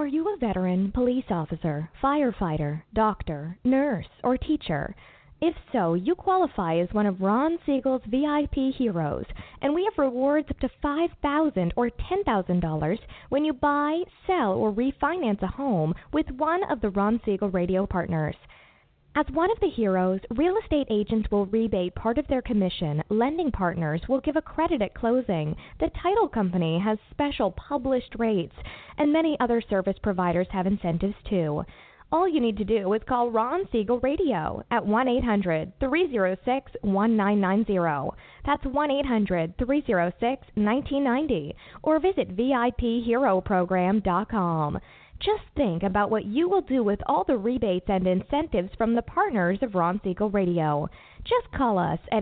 you a veteran, police officer, firefighter, doctor, nurse, or teacher? If so, you qualify as one of Ron Siegel's VIP heroes, and we have rewards up to $5,000 or $10,000 when you buy, sell, or refinance a home with one of the Ron Siegel radio partners. As one of the heroes, real estate agents will rebate part of their commission, lending partners will give a credit at closing, the title company has special published rates, and many other service providers have incentives too. All you need to do is call Ron Siegel Radio at 1-800-306-1990. That's 1-800-306-1990. Or visit VIPHeroProgram.com. Just think about what you will do with all the rebates and incentives from the partners of Ron Siegel Radio. Just call us at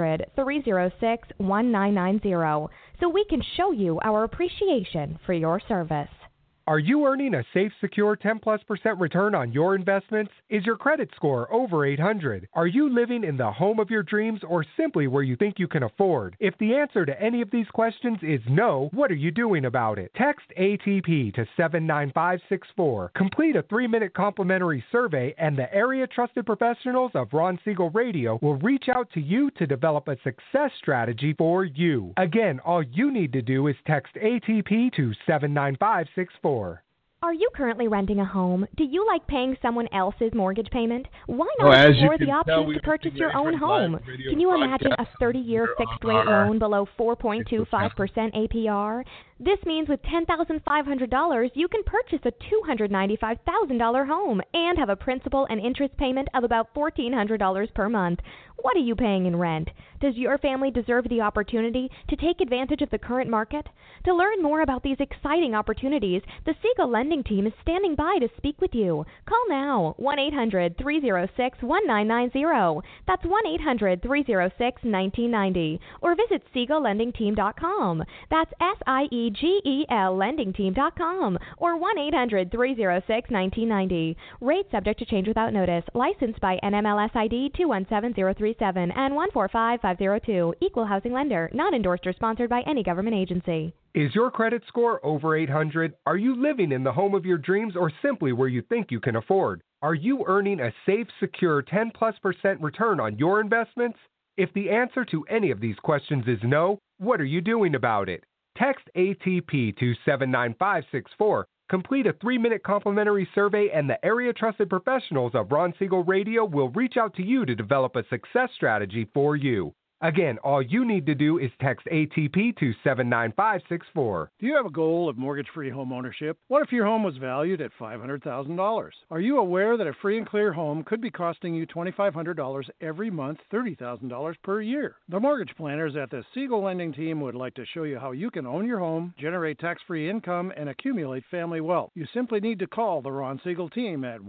800-306-1990 so we can show you our appreciation for your service. Are you earning a safe, secure 10+% return on your investments? Is your credit score over 800? Are you living in the home of your dreams or simply where you think you can afford? If the answer to any of these questions is no, what are you doing about it? Text ATP to 79564. Complete a 3-minute complimentary survey and the area trusted professionals of Ron Siegel Radio will reach out to you to develop a success strategy for you. Again, all you need to do is text ATP to 79564. Are you currently renting a home? Do you like paying someone else's mortgage payment? Why not explore the options to purchase your own home? Can you imagine a 30-year fixed-rate loan below 4.25% APR? This means with $10,500, you can purchase a $295,000 home and have a principal and interest payment of about $1,400 per month. What are you paying in rent? Does your family deserve the opportunity to take advantage of the current market? To learn more about these exciting opportunities, the Siegel Lending Team is standing by to speak with you. Call now, 1-800-306-1990. That's 1-800-306-1990. Or visit SiegelLendingTeam.com. That's SIEGEL LendingTeam.com or 1-800-306-1990. Rate subject to change without notice. Licensed by NMLS ID 217037 and 145502. Equal housing lender. Not endorsed or sponsored by any government agency. Is your credit score over 800? Are you living in the home of your dreams or simply where you think you can afford? Are you earning a safe, secure 10+% return on your investments? If the answer to any of these questions is no, what are you doing about it? Text ATP to 79564. Complete a 3-minute complimentary survey and the area trusted professionals of Ron Siegel Radio will reach out to you to develop a success strategy for you. Again, all you need to do is text ATP to 79564. Do you have a goal of mortgage-free home ownership? What if your home was valued at $500,000? Are you aware that a free and clear home could be costing you $2,500 every month, $30,000 per year? The mortgage planners at the Siegel Lending Team would like to show you how you can own your home, generate tax-free income, and accumulate family wealth. You simply need to call the Ron Siegel Team at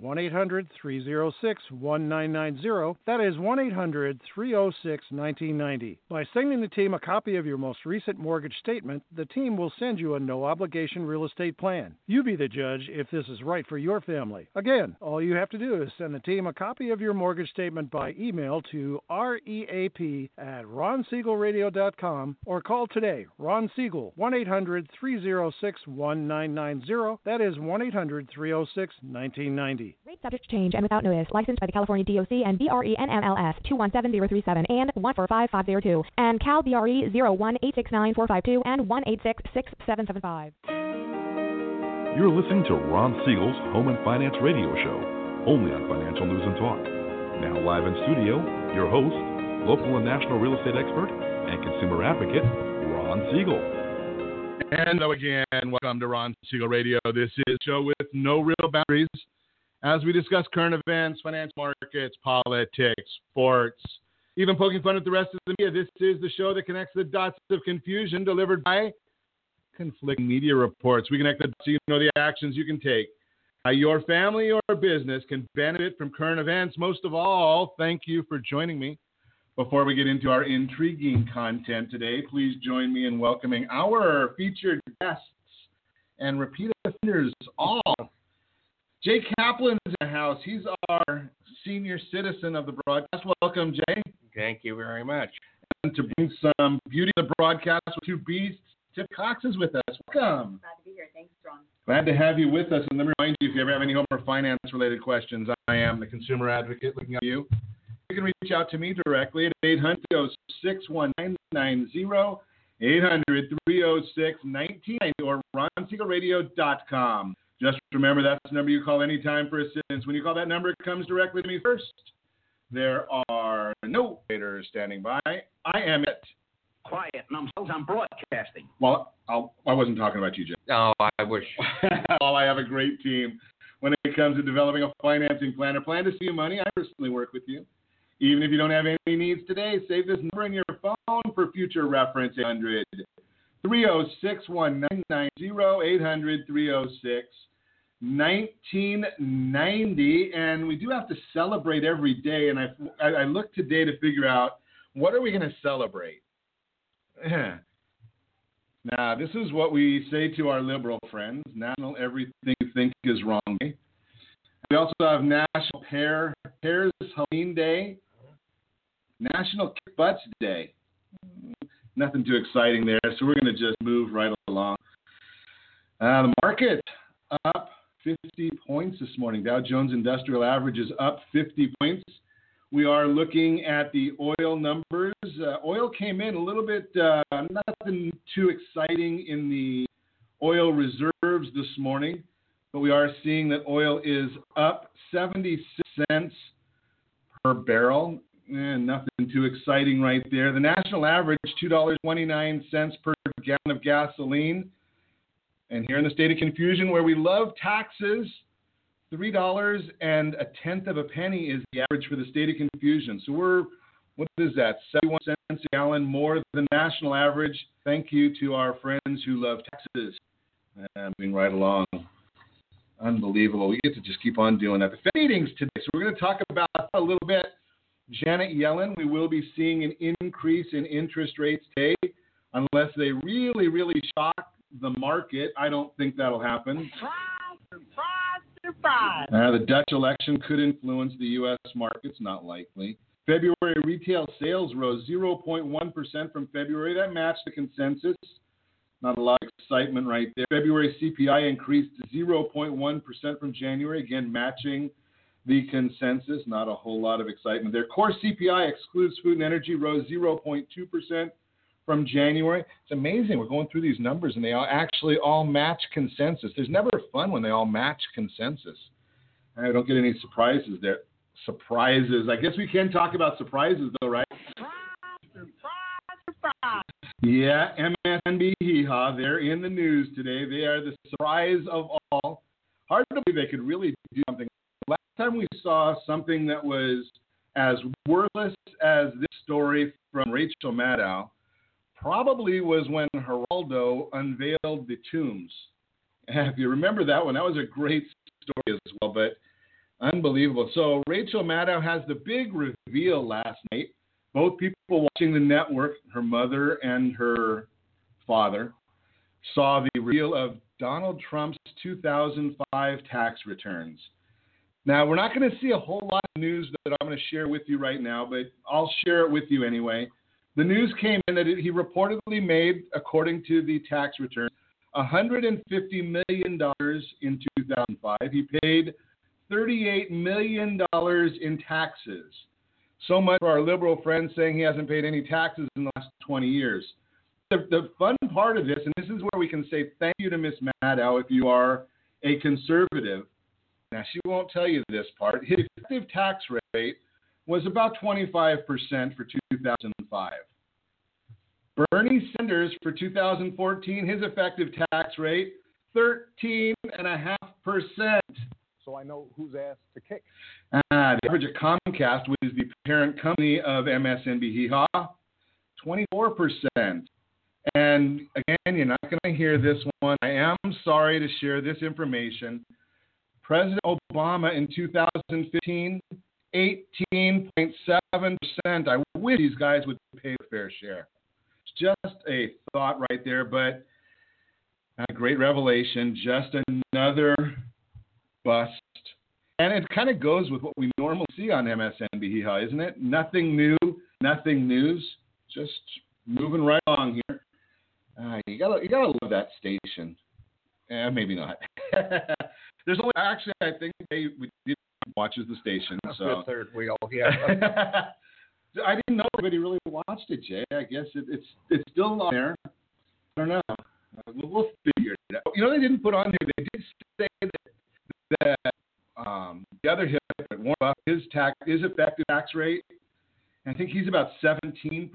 1-800-306-1990. That is 1-800-306-1990. By sending the team a copy of your most recent mortgage statement, the team will send you a no-obligation real estate plan. You be the judge if this is right for your family. Again, all you have to do is send the team a copy of your mortgage statement by email to reap@ronsiegelradio.com or call today, Ron Siegel, 1-800-306-1990. That is 1-800-306-1990. Rate subject to change and without notice. Licensed by the California DOC and BRE NMLS 217037 and 145502 and Cal BRE 01869452 and 1866775. You're listening to Ron Siegel's Home and Finance Radio Show, only on Financial News and Talk. Now live in studio, your host, local and national real estate expert and consumer advocate, Ron Siegel. And hello again, welcome to Ron Siegel Radio. This is a show with no real boundaries as we discuss current events, finance markets, politics, sports, even poking fun at the rest of the media. This is the show that connects the dots of confusion delivered by conflicting media reports. We connect the dots so you know the actions you can take. How your family or business can benefit from current events. Most of all, thank you for joining me. Before we get into our intriguing content today, please join me in welcoming our featured guests and repeat offenders all. Jay Kaplan's in the house. He's our senior citizen of the broadcast. Welcome, Jay. Thank you very much. And to bring some beauty to the broadcast with two beasts, Tiff Cox is with us. Welcome. Glad to be here. Thanks, Ron. Glad to have you with us. And let me remind you, if you ever have any home or finance-related questions, I am the consumer advocate looking at you. You can reach out to me directly at 800-306-1990, 800-306-1990, or ronsiegelradio.com. Just remember, that's the number you call anytime for assistance. When you call that number, it comes directly to me first. There are no waiters standing by. I am it. Quiet, and I'm broadcasting. Well, I wasn't talking about you, Jim. Oh, I wish. Well, I have a great team. When it comes to developing a financing plan or plan to save you money, I personally work with you. Even if you don't have any needs today, save this number in your phone for future reference, 800-306-1990, 800-306-1990. And we do have to celebrate every day, and I look today to figure out, what are we going to celebrate? Now, this is what we say to our liberal friends, National Everything You Think Is Wrong Day. We also have National Pears Halloween Day, National Kick Butts Day. Nothing too exciting there, so we're going to just move right along. The market up 50 points this morning. Dow Jones Industrial Average is up 50 points. We are looking at the oil numbers. Oil came in a little bit, nothing too exciting in the oil reserves this morning, but we are seeing that oil is up 76 cents per barrel. Nothing too exciting right there. The national average, $2.29 per gallon of gasoline. And here in the state of confusion, where we love taxes, $3.10 is the average for the state of confusion. So we're, what is that, 71 cents a gallon more than the national average. Thank you to our friends who love taxes. Moving right along. Unbelievable. We get to just keep on doing that. The Fed meetings today, so we're going to talk about a little bit. Janet Yellen, we will be seeing an increase in interest rates today unless they really, really shock the market. I don't think that'll happen. The Dutch election could influence the U.S. markets, not likely. February retail sales rose 0.1% from February. That matched the consensus. Not a lot of excitement right there. February CPI increased 0.1% from January, again matching the consensus. Not a whole lot of excitement there. Core CPI excludes food and energy, rose 0.2% from January. It's amazing. We're going through these numbers, and they actually all match consensus. There's never fun when they all match consensus. I don't get any surprises there. Surprises. I guess we can talk about surprises, though, right? Surprise. Yeah, MSNBC, they're in the news today. They are the surprise of all. Hard to believe they could really do something. Last time we saw something that was as worthless as this story from Rachel Maddow probably was when Geraldo unveiled the tombs. And if you remember that one, that was a great story as well, but unbelievable. So Rachel Maddow has the big reveal last night. Both people watching the network, her mother and her father, saw the reveal of Donald Trump's 2005 tax returns. Now, we're not going to see a whole lot of news that I'm going to share with you right now, but I'll share it with you anyway. The news came in that he reportedly made, according to the tax return, $150 million in 2005. He paid $38 million in taxes. So much for our liberal friends saying he hasn't paid any taxes in the last 20 years. The fun part of this, and this is where we can say thank you to Ms. Maddow if you are a conservative. Now, she won't tell you this part. His effective tax rate was about 25% for 2005. Bernie Sanders for 2014, his effective tax rate, 13.5%. So I know whose ass to kick. The average at Comcast, which is the parent company of MSNBC, 24%. And again, you're not going to hear this one. I am sorry to share this information. President Obama in 2015, 18.7%. I wish these guys would pay a fair share. It's just a thought right there, but a great revelation. Just another bust. And it kind of goes with what we normally see on MSNBC, isn't it? Nothing new, nothing news. Just moving right along here. You gotta love that station. Maybe not. There's only actually I think we did watches the station. So the third wheel, yeah. I didn't know everybody really watched it, Jay. I guess it's still on there. I don't know. We'll figure it out. You know, they didn't put on there. They did say that the other Warren Buffett, his effective tax rate, I think he's about 17%.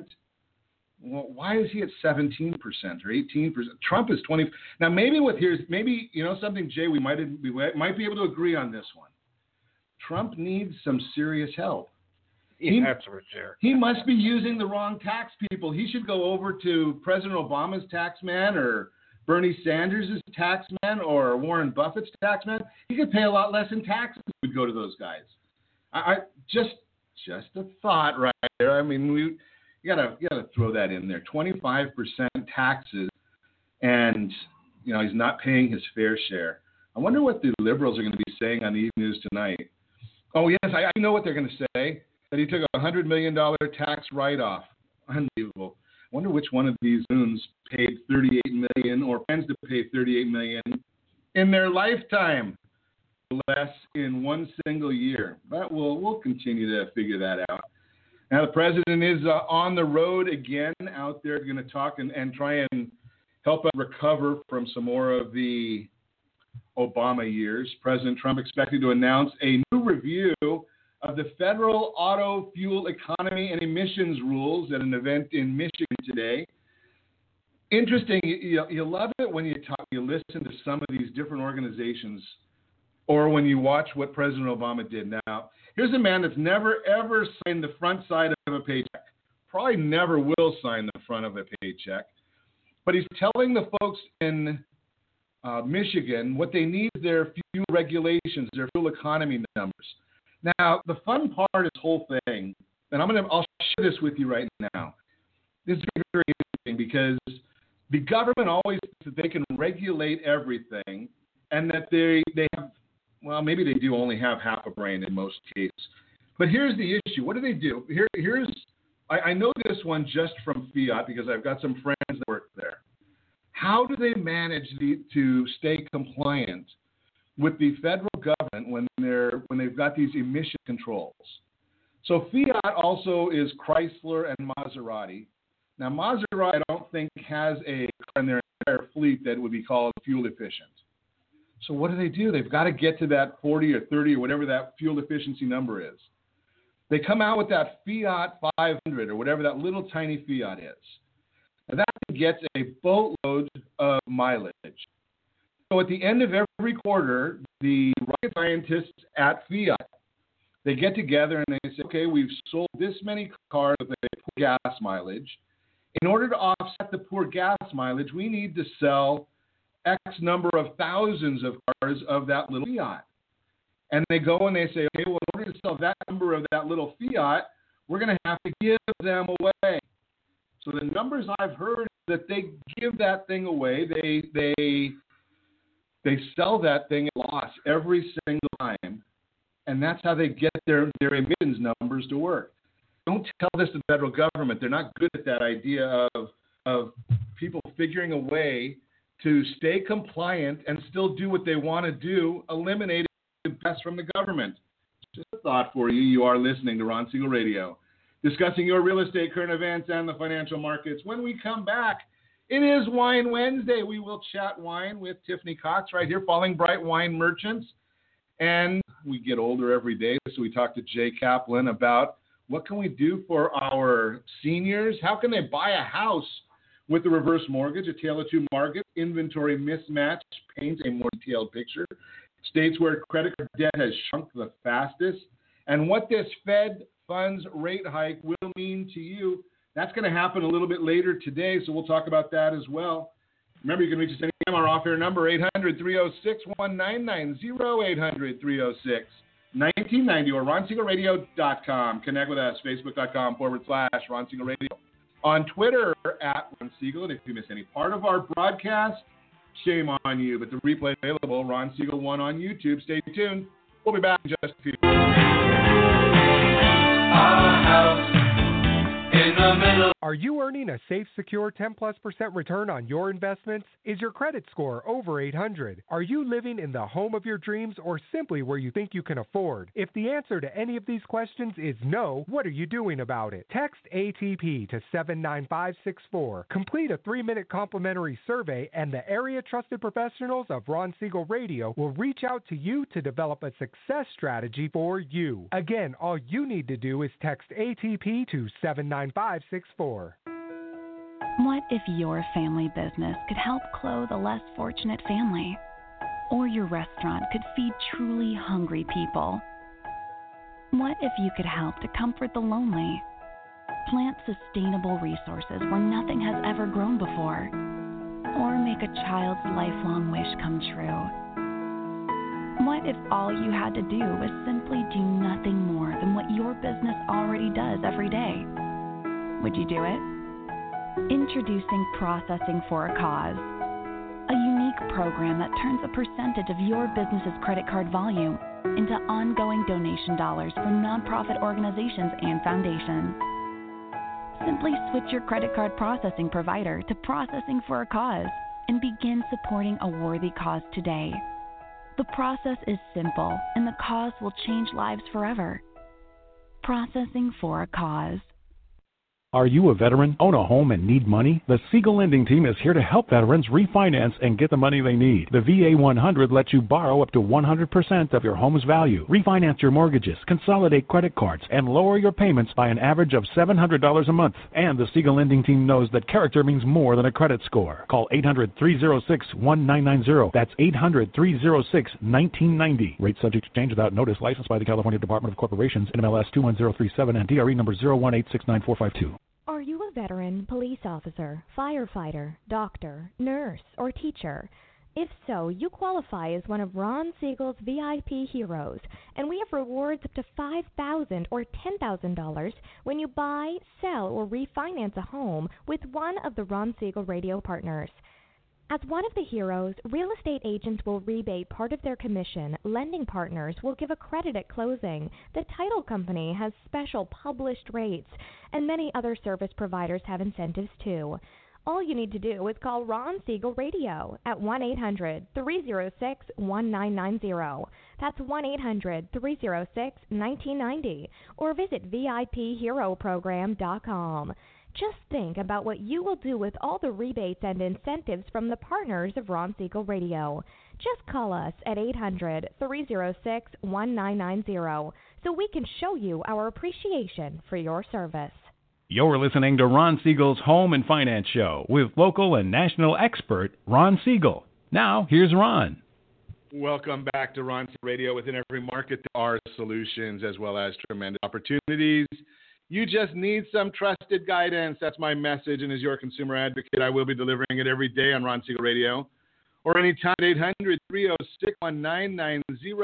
Well, why is he at 17% or 18%? Trump is 20%. Now, maybe you know something, Jay, we might be able to agree on this one. Trump needs some serious help. That's for sure. He must be using the wrong tax people. He should go over to President Obama's tax man or Bernie Sanders' tax man or Warren Buffett's tax man. He could pay a lot less in taxes if we go to those guys. I just a thought right there. I mean, you gotta throw that in there. 25% taxes, and you know he's not paying his fair share. I wonder what the liberals are going to be saying on the Evening News tonight. Oh yes, I know what they're going to say. That he took a $100 million tax write-off. Unbelievable. I wonder which one of these goons paid $38 million or plans to pay $38 million in their lifetime, less in one single year. But we'll continue to figure that out. Now the president is on the road again, out there, going to talk and try and help us recover from some more of the Obama years. President Trump expected to announce a new review of the federal auto fuel economy and emissions rules at an event in Michigan today. Interesting, you love it when you listen to some of these different organizations, or when you watch what President Obama did. Now, here's a man that's never ever signed the front side of a paycheck. Probably never will sign the front of a paycheck. But he's telling the folks in Michigan what they need is their fuel regulations, their fuel economy numbers. Now, the fun part of this whole thing, and I'll share this with you right now. This is very interesting because the government always thinks that they can regulate everything, and that they have, well, maybe they do only have half a brain in most cases. But here's the issue. What do they do? I know this one just from Fiat because I've got some friends that work there. How do they manage to stay compliant with the federal government when they've got these emission controls? So Fiat also is Chrysler and Maserati. Now Maserati, I don't think, has a car in their entire fleet that would be called fuel efficient. So what do? They've got to get to that 40 or 30 or whatever that fuel efficiency number is. They come out with that Fiat 500 or whatever that little tiny Fiat is. Now that gets a boatload of mileage. So at the end of every quarter, the rocket scientists at Fiat, they get together and they say, okay, we've sold this many cars with a poor gas mileage. In order to offset the poor gas mileage, we need to sell X number of thousands of cars of that little Fiat. And they go and they say, okay, well, in order to sell that number of that little Fiat, we're going to have to give them away. So the numbers I've heard is that they give that thing away. They sell that thing at loss every single time, and that's how they get their emissions numbers to work. Don't tell this to the federal government. They're not good at that idea of people figuring a way to stay compliant and still do what they want to do, eliminating the best from the government. Just a thought for you. You are listening to Ron Siegel Radio, discussing your real estate, current events, and the financial markets. When we come back, it is Wine Wednesday. We will chat wine with Tiffany Cox right here, Falling Bright Wine Merchants. And we get older every day, so we talk to Jay Kaplan about what can we do for our seniors? How can they buy a house with a reverse mortgage? A Tale of Two Markets, inventory mismatch paints a more detailed picture. States where credit card debt has shrunk the fastest. And what this Fed funds rate hike will mean to you. That's going to happen a little bit later today, so we'll talk about that as well. Remember, you can reach us anytime. Our off-air number, 800-306-1990, 800-306-1990, or RonSiegelRadio.com. Connect with us, Facebook.com/Ron Siegel Radio. On Twitter, @Ron Siegel. And if you miss any part of our broadcast, shame on you. But the replay is available, Ron Siegel 1 on YouTube. Stay tuned. We'll be back in just a few. Our house in the middle Are you earning a safe, secure 10+% return on your investments? Is your credit score over 800? Are you living in the home of your dreams or simply where you think you can afford? If the answer to any of these questions is no, what are you doing about it? Text ATP to 79564. Complete a 3-minute complimentary survey and the area trusted professionals of Ron Siegel Radio will reach out to you to develop a success strategy for you. Again, all you need to do is text ATP to 79564. What if your family business could help clothe a less fortunate family? Or your restaurant could feed truly hungry people? What if you could help to comfort the lonely? Plant sustainable resources where nothing has ever grown before? Or make a child's lifelong wish come true? What if all you had to do was simply do nothing more than what your business already does every day? Would you do it? Introducing Processing for a Cause, a unique program that turns a percentage of your business's credit card volume into ongoing donation dollars for nonprofit organizations and foundations. Simply switch your credit card processing provider to Processing for a Cause and begin supporting a worthy cause today. The process is simple, and the cause will change lives forever. Processing for a Cause. Are you a veteran, own a home, and need money? The Siegel Lending Team is here to help veterans refinance and get the money they need. The VA 100 lets you borrow up to 100% of your home's value, refinance your mortgages, consolidate credit cards, and lower your payments by an average of $700 a month. And the Siegel Lending Team knows that character means more than a credit score. Call 800-306-1990. That's 800-306-1990. Rate subject to change without notice. Licensed by the California Department of Corporations, NMLS 21037, and DRE number 018694452. Are you a veteran, police officer, firefighter, doctor, nurse, or teacher? If so, you qualify as one of Ron Siegel's VIP heroes, and we have rewards up to $5,000 or $10,000 when you buy, sell, or refinance a home with one of the Ron Siegel Radio partners. As one of the heroes, real estate agents will rebate part of their commission, lending partners will give a credit at closing, the title company has special published rates, and many other service providers have incentives too. All you need to do is call Ron Siegel Radio at 1-800-306-1990. That's 1-800-306-1990, or visit VIPHeroProgram.com. Just think about what you will do with all the rebates and incentives from the partners of Ron Siegel Radio. Just call us at 800-306-1990 so we can show you our appreciation for your service. You're listening to Ron Siegel's Home and Finance Show with local and national expert Ron Siegel. Now, here's Ron. Welcome back to Ron Siegel Radio. Within every market, there are solutions as well as tremendous opportunities. You just need some trusted guidance. That's my message. And as your consumer advocate, I will be delivering it every day on Ron Siegel Radio or anytime at 800-306-1990,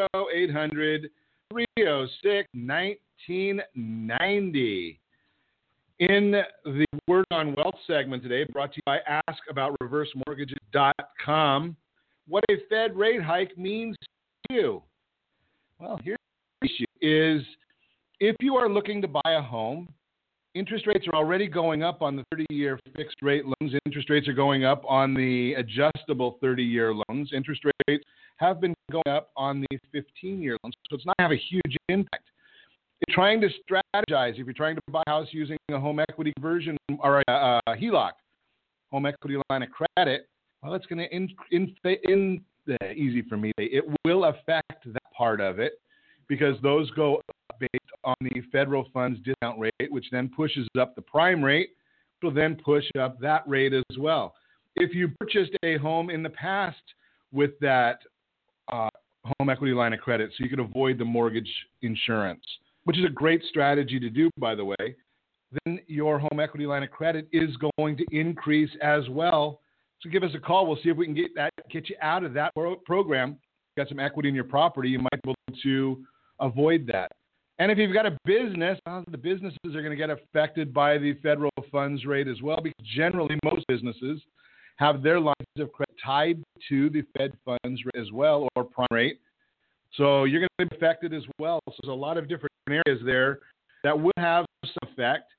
800-306-1990. In the Word on Wealth segment today, brought to you by AskAboutReverseMortgages.com, what a Fed rate hike means to you. Well, here's the issue is, if you are looking to buy a home, interest rates are already going up on the 30-year fixed rate loans. Interest rates are going up on the adjustable 30-year loans. Interest rates have been going up on the 15-year loans. So it's not going to have a huge impact. If you're trying to strategize, if you're trying to buy a house using a home equity conversion or a HELOC, home equity line of credit, well, it's going to, easy for me, it will affect that part of it because those go up based on the federal funds discount rate, which then pushes up the prime rate, will then push up that rate as well. If you purchased a home in the past with that home equity line of credit, so you could avoid the mortgage insurance, which is a great strategy to do, by the way, then your home equity line of credit is going to increase as well. So give us a call. We'll see if we can get you out of that program. Got some equity in your property, you might be able to avoid that. And if you've got a business, the businesses are going to get affected by the federal funds rate as well, because generally most businesses have their lines of credit tied to the Fed funds rate as well, or prime rate. So you're going to be affected as well. So there's a lot of different areas there that will have some effect.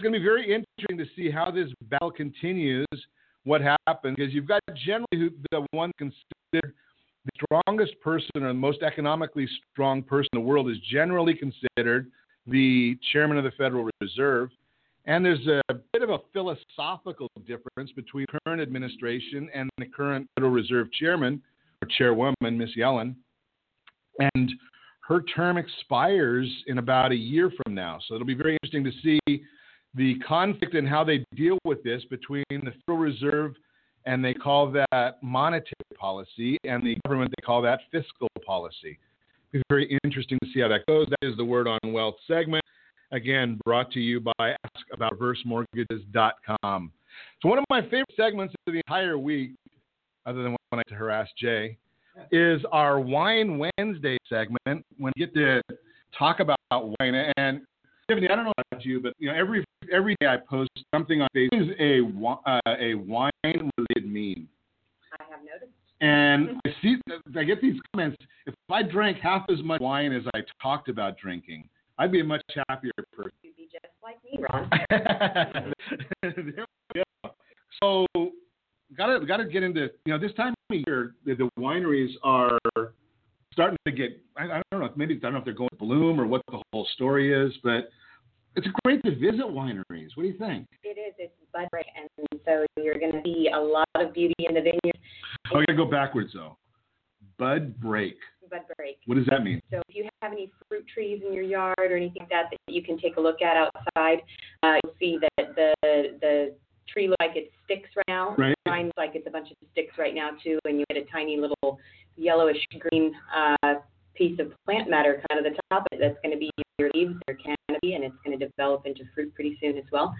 it's going to be very interesting to see how this battle continues, what happens, because you've got generally the one considered the strongest person or the most economically strong person in the world is generally considered the chairman of the Federal Reserve. And there's a bit of a philosophical difference between the current administration and the current Federal Reserve chairman or chairwoman, Miss Yellen. And her term expires in about a year from now. So it'll be very interesting to see the conflict and how they deal with this between the Federal Reserve, and they call that monetary policy, and the government, they call that fiscal policy. It'll be very interesting to see how that goes. That is the Word on Wealth segment. Again, brought to you by AskAboutReverseMortgages.com. So one of my favorite segments of the entire week, other than when I harass Jay, is our Wine Wednesday segment when we get to talk about wine. And Tiffany, I don't know about you, but every day I post something on Facebook. This is a wine-related meme. I have noticed. And I get these comments. If I drank half as much wine as I talked about drinking, I'd be a much happier person. You'd be just like me, Ron. There we go. So, got to get into, this time of year, the wineries are starting to get, I don't know if they're going to bloom or what the whole story is, but it's great to visit wineries. What do you think? It is. It's bud break, and so you're going to see a lot of beauty in the vineyard. Oh, I got to go backwards, though. Bud break. Bud break. What does that mean? So if you have any fruit trees in your yard or anything like that you can take a look at outside, you'll see that the tree looks like it sticks right now. Right. Mine looks like it's a bunch of sticks right now, too, and you get a tiny little yellowish green piece of plant matter kind of the top of it. That's going to be your leaves, your canopy, and it's going to develop into fruit pretty soon as well.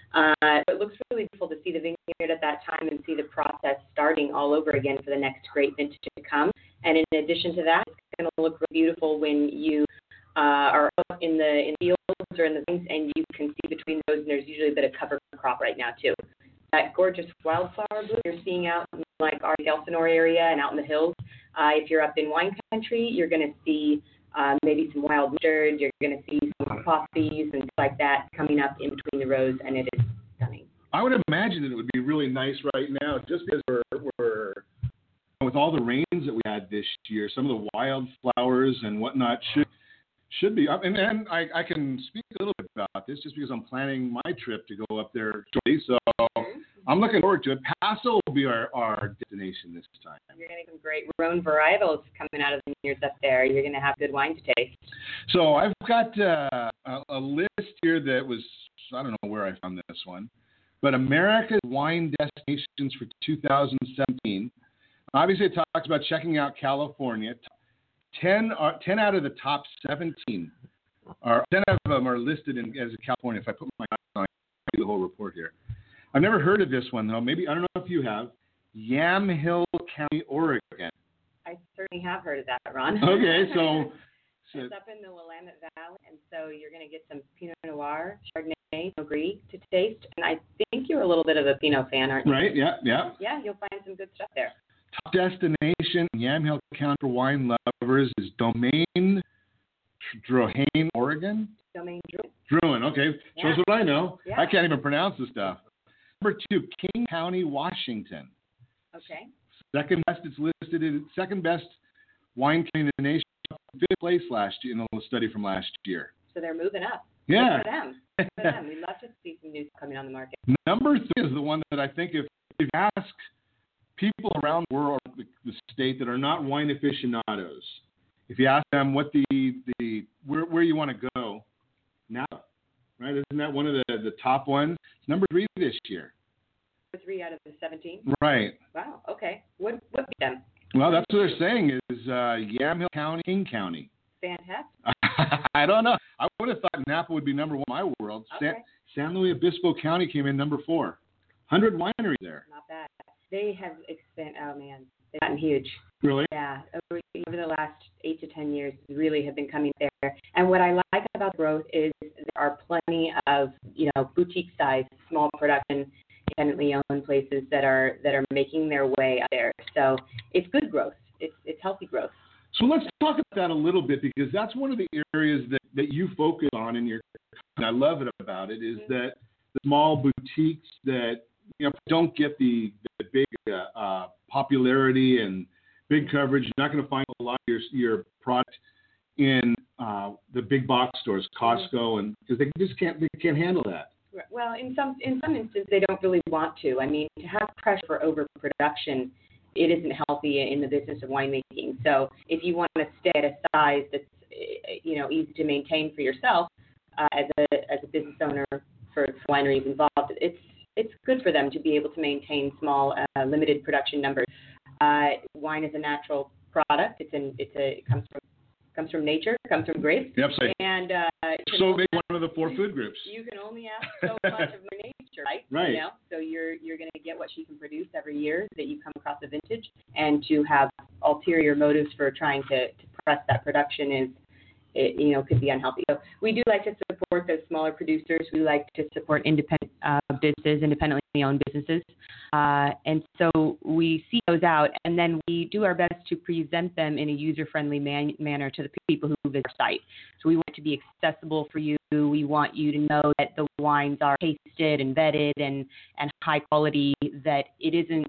It looks really beautiful to see the vineyard at that time and see the process starting all over again for the next great vintage to come. And in addition to that, it's going to look really beautiful when you are out in the fields or in the things, and you can see between those, and there's usually a bit of cover crop right now too. That gorgeous wildflower bloom you're seeing out in like our Elsinore area and out in the hills. If you're up in wine country, you're going to see maybe some wild mustard. You're going to see some poppies and things like that coming up in between the rows, and it is stunning. I would imagine that it would be really nice right now, just because we're with all the rains that we had this year. Some of the wildflowers and whatnot should be up. And I can speak a little bit about this just because I'm planning my trip to go up there shortly. So I'm looking forward to it. Paso will be our destination this time. You're going to get some great Rhone varietals coming out of the vineyards up there. You're going to have good wine to taste. So I've got a list here that was, I don't know where I found this one, but America's wine destinations for 2017. Obviously, it talks about checking out California. 10 out of the top 17 10 of them are listed as a California. If I put my eyes on it, I'll do the whole report here. I've never heard of this one, though. Maybe, I don't know if you have. Yamhill County, Oregon. I certainly have heard of that, Ron. Okay, so it's up in the Willamette Valley, and so you're going to get some Pinot Noir, Chardonnay, Pinot Gris to taste. And I think you're a little bit of a Pinot fan, aren't you? Right, yeah. Yeah, you'll find some good stuff there. Top destination in Yamhill County for wine lovers is Domaine Drouhin, Oregon. Domaine Drouhin, okay. Yeah. Shows what I know. Yeah. I can't even pronounce the stuff. Number 2, King County, Washington. Okay. Second best, it's listed in second best wine county in the nation, 5th place last year in a study from last year. So they're moving up. Yeah. Good for them. Good for them. We'd love to see some news coming on the market. Number 3 is the one that I think if you ask people around the world, the state that are not wine aficionados, if you ask them what where you want to go, Napa, right? Isn't that one of the top ones? It's number 3 this year. 3 out of the 17. Right. Wow. Okay. What beat them? Well, that's what they're saying is Yamhill County, King County. Fantastic. I don't know. I would have thought Napa would be number 1 in my world. Okay. San Luis Obispo County came in number 4. 100 wineries there. Not bad. They have expanded. Oh man, they've gotten huge. Really? Yeah. Over the last 8 to 10 years, really have been coming there. And what I like about the growth is there are plenty of boutique size, small production, independently owned places that are making their way out there. So it's good growth. It's healthy growth. So let's talk about that a little bit, because that's one of the areas that you focus on in your, and I love it about it, is that you the small boutiques that don't get the big popularity and big coverage. You're not going to find a lot of your product in the big box stores, Costco, and because they can't handle that. Well, in some instances, they don't really want to. I mean, to have pressure for overproduction, it isn't healthy in the business of winemaking. So if you want to stay at a size that's easy to maintain for yourself as a business owner for wineries involved, it's good for them to be able to maintain small, limited production numbers. Wine is a natural product. It comes from nature, comes from grapes. Yep. And so maybe one of the 4 food groups. You can only ask so much of my nature, right? Right. So you're going to get what she can produce every year that you come across a vintage, and to have ulterior motives for trying to press that production could be unhealthy. So we do like to support those smaller producers. We like to support independent businesses, independently owned businesses. And so we see those out, and then we do our best to present them in a user-friendly manner to the people who visit our site. So we want it to be accessible for you. We want you to know that the wines are tasted and vetted and high quality, that it isn't,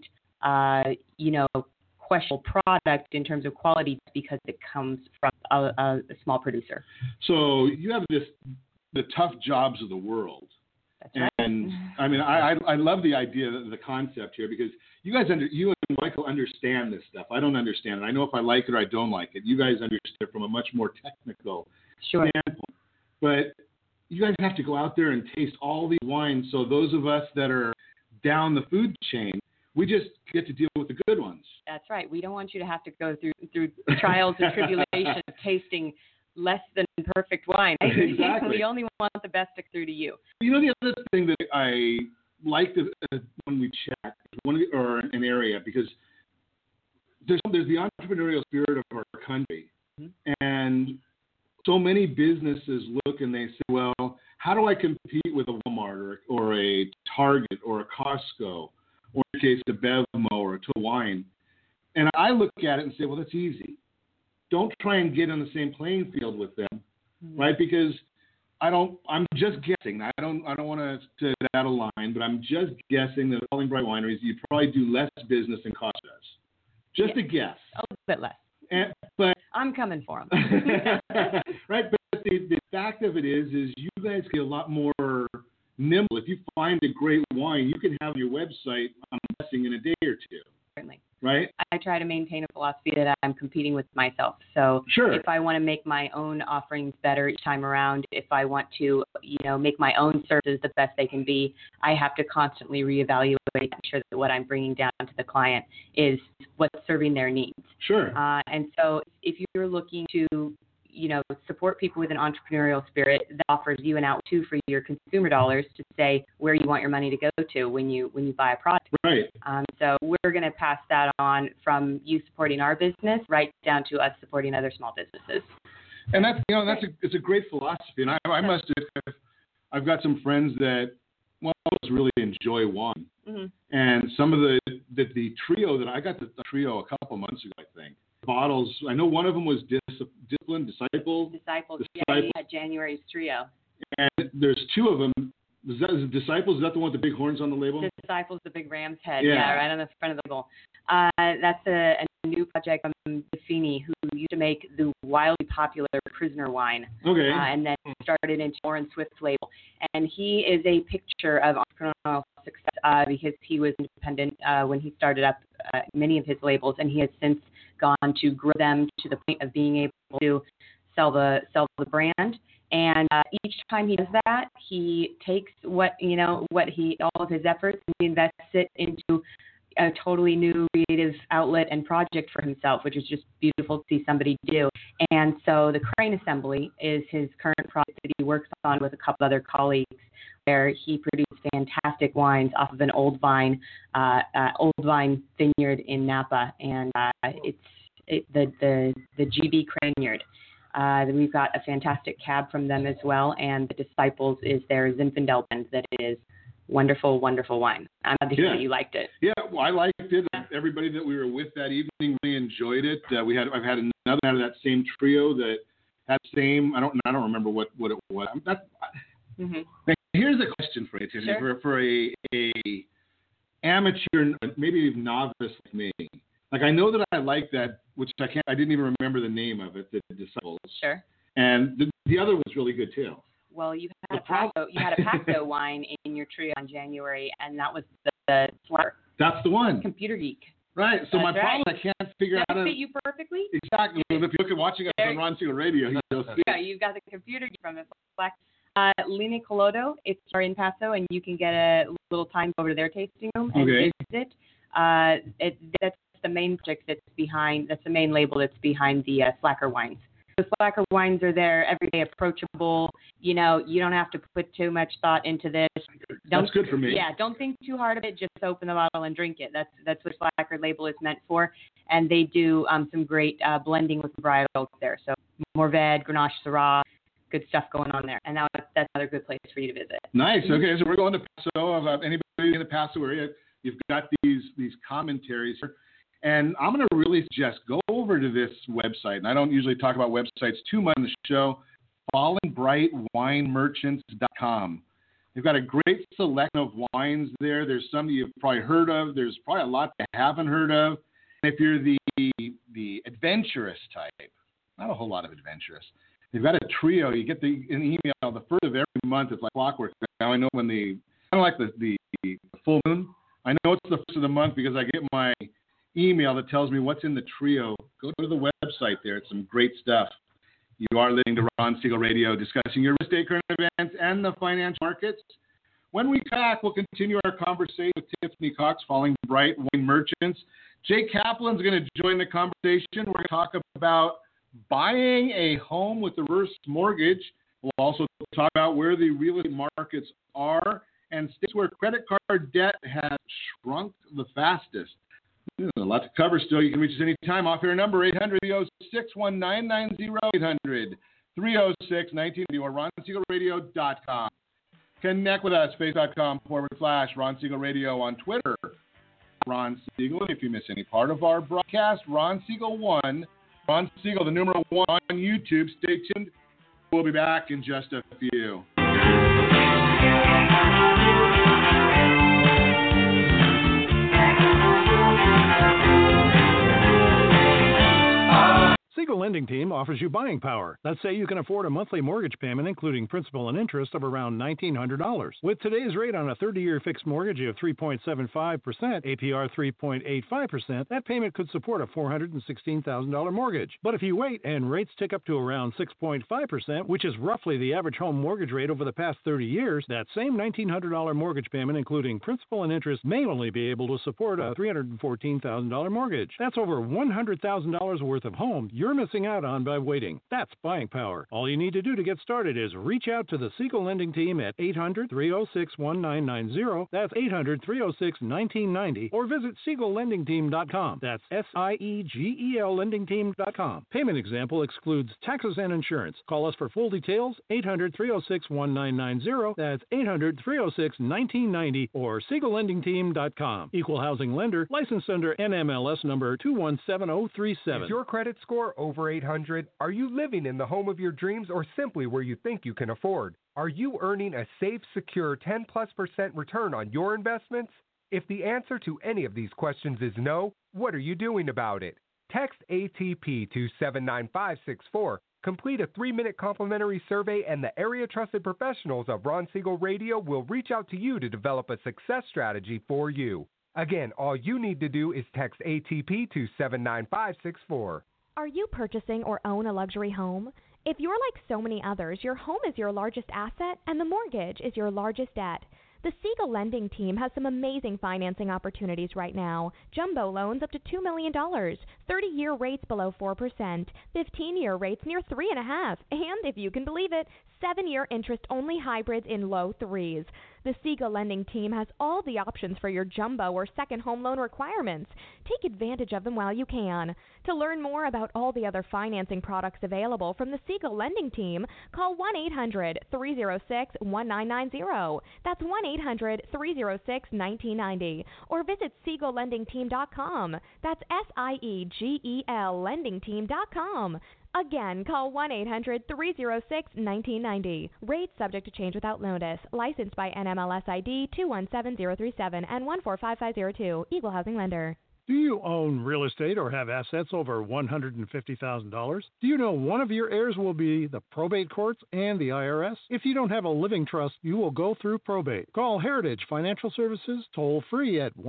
questionable product in terms of quality because it comes from a small producer. So you have the tough jobs of the world. That's right. And I mean, I love the idea, the concept here, because you and Michael understand this stuff. I don't understand it. I know if I like it or I don't like it. You guys understand it from a much more technical standpoint. But you guys have to go out there and taste all these wines. So those of us that are down the food chain, we just get to deal with the good ones. That's right. We don't want you to have to go through trials and tribulations of tasting less than perfect wine. Exactly. We only want the best to through to you. You know, the other thing that I like when we chat, or an area, because there's the entrepreneurial spirit of our country, and so many businesses look and they say, well, how do I compete with a Walmart or a Target or a Costco, or in the case of Bevmo or a Total Wine? And I look at it and say, well, that's easy. Don't try and get on the same playing field with them, right? Because I'm just guessing. I don't want to add a line, but I'm just guessing that Falling Bright Wineries, you probably do less business than Costa does. Just a guess. A little bit less. But I'm coming for them. Right, but the fact of it is you guys get a lot more nimble. If you find a great wine, you can have your website, I'm guessing, in a day or two. Certainly. Right? I try to maintain a philosophy that I'm competing with myself. So sure. If I want to make my own offerings better each time around, if I want to, make my own services the best they can be, I have to constantly reevaluate, make sure that what I'm bringing down to the client is what's serving their needs. Sure. And so if you're looking to, support people with an entrepreneurial spirit, that offers you an out too for your consumer dollars to say where you want your money to go to when you buy a product. Right. So we're going to pass that on from you supporting our business right down to us supporting other small businesses. And it's a great philosophy. And I must admit, I've got some friends that really enjoy wine. Mm-hmm. And some of the trio that I got the trio a couple months ago, I think. Bottles. I know one of them was Disciple. Yeah, he had January's trio. And there's two of them. Is it Disciples? Is that the one with the big horns on the label? Disciples, the big ram's head. Yeah, right on the front of the label. That's a new project from Buffini, who used to make the wildly popular Prisoner wine. Okay. And then started into Warren Swift's label. And he is a picture of entrepreneurial success because he was independent when he started up many of his labels, and he has since gone to grow them to the point of being able to sell the brand. And each time he does that, he takes all of his efforts and he invests it into a totally new creative outlet and project for himself, which is just beautiful to see somebody do. And so the Crane Assembly is his current project that he works on with a couple other colleagues, where he produced fantastic wines off of an old vine vineyard in Napa, and it's the GB Vineyard. We've got a fantastic cab from them as well, and the Disciples is their Zinfandel blend that is wonderful, wonderful wine. I'm glad to hear that you liked it. Yeah, well, I liked it. Everybody that we were with that evening really enjoyed it. I've had another out of that same trio that had the same. I don't remember what it was. Here's a question for you, Tiffany, Sure. for a amateur, maybe even novice like me. Like, I know that I like that, which I didn't even remember the name of it, the Disciples. Sure. And the other was really good too. Well, you had a Pacto wine in your trio in January, and that was the Slacker. That's the one. Computer Geek. Right. So That's my problem, right. I can't figure out how That to. fit you perfectly. Exactly. If you look at watching us on Ron Siegel Radio, you'll see. Yeah, you've got the Computer Geek from the Slacker. Lina Colodo, it's in Paso, and you can get a little time over to their tasting room and visit. That's the main project that's the main label that's behind the Slacker wines. The Slacker wines are there every day, approachable. You know, you don't have to put too much thought into this. That's good for me. Yeah, don't think too hard of it. Just open the bottle and drink it. That's what Slacker label is meant for. And they do some great blending with varietals there. So Mourvedre, Grenache, Syrah, good stuff going on there. And now that's another good place for you to visit. Nice. Okay, so we're going to Paso. Anybody in the Paso area, you've got these commentaries here. And I'm going to really suggest go over to this website. And I don't usually talk about websites too much on the show. FallingBrightWineMerchants.com. They've got a great selection of wines there. There's some that you've probably heard of. There's probably a lot that you haven't heard of. And if you're the adventurous type, not a whole lot of adventurous. They've got a trio. You get an email the first of every month. It's like clockwork. Now I know when kind of like the full moon. I know it's the first of the month because I get my email that tells me what's in the trio. Go to the website there. It's some great stuff. You are listening to Ron Siegel Radio, discussing your real estate current events and the financial markets. When we come back, we'll continue our conversation with Tiffany Cox, Falling Bright Wine Merchants. Jay Kaplan's going to join the conversation. We're going to talk about buying a home with a reverse mortgage. We'll also talk about where the real estate markets are and states where credit card debt has shrunk the fastest. There's a lot to cover still. You can reach us anytime. Off-air number 800-306-1990, 800-306-1990, or RonSiegelRadio.com. Connect with us, Facebook.com/Ron Siegel Radio, on Twitter, Ron Siegel. And if you miss any part of our broadcast, Ron Siegel 1, Ron Siegel, the numeral 1 on YouTube. Stay tuned. We'll be back in just a few. Siegel Lending Team offers you buying power. Let's say you can afford a monthly mortgage payment, including principal and interest, of around $1,900. With today's rate on a 30-year fixed mortgage of 3.75%, APR 3.85%, that payment could support a $416,000 mortgage. But if you wait and rates tick up to around 6.5%, which is roughly the average home mortgage rate over the past 30 years, that same $1,900 mortgage payment, including principal and interest, may only be able to support a $314,000 mortgage. That's over $100,000 worth of home you're missing out on by waiting. That's buying power. All you need to do to get started is reach out to the Siegel Lending Team at 800-306-1990. That's 800-306-1990. Or visit SiegelLendingTeam.com. That's SIEGEL LendingTeam.com. Payment example excludes taxes and insurance. Call us for full details. 800-306-1990. That's 800-306-1990 or SiegelLendingTeam.com. Equal housing lender. Licensed under NMLS number 217037. Is your credit score over 800? Are you living in the home of your dreams or simply where you think you can afford? Are you earning a safe, secure 10+% return on your investments? If the answer to any of these questions is no, what are you doing about it? Text ATP to 79564. Complete a 3-minute complimentary survey and the area trusted professionals of Ron Siegel Radio will reach out to you to develop a success strategy for you. Again, all you need to do is text ATP to 79564. Are you purchasing or own a luxury home? If you're like so many others, your home is your largest asset and the mortgage is your largest debt. The Siegel Lending Team has some amazing financing opportunities right now. Jumbo loans up to $2 million, 30-year rates below 4%, 15-year rates near 3.5%, and if you can believe it, 7-year interest-only hybrids in low 3s. The Siegel Lending Team has all the options for your jumbo or second home loan requirements. Take advantage of them while you can. To learn more about all the other financing products available from the Siegel Lending Team, call 1-800-306-1990. That's 1-800-306-1990. Or visit SiegelLendingTeam.com. That's SIEGEL LendingTeam.com. Again, call 1-800-306-1990. Rates subject to change without notice. Licensed by NMLS ID 217037 and 145502. Equal housing lender. Do you own real estate or have assets over $150,000? Do you know one of your heirs will be the probate courts and the IRS? If you don't have a living trust, you will go through probate. Call Heritage Financial Services toll free at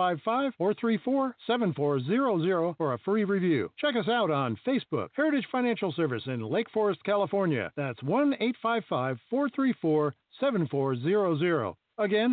1-855-434-7400 for a free review. Check us out on Facebook, Heritage Financial Service in Lake Forest, California. That's 1-855-434-7400. Again,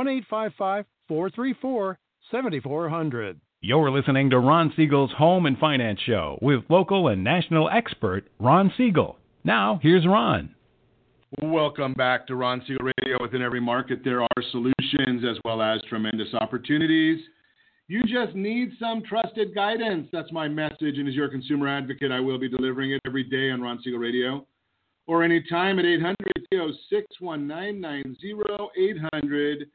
1-855-434-7400. You're listening to Ron Siegel's Home and Finance Show with local and national expert Ron Siegel. Now, here's Ron. Welcome back to Ron Siegel Radio. Within every market, there are solutions as well as tremendous opportunities. You just need some trusted guidance. That's my message, and as your consumer advocate, I will be delivering it every day on Ron Siegel Radio or anytime at 800-306-1990,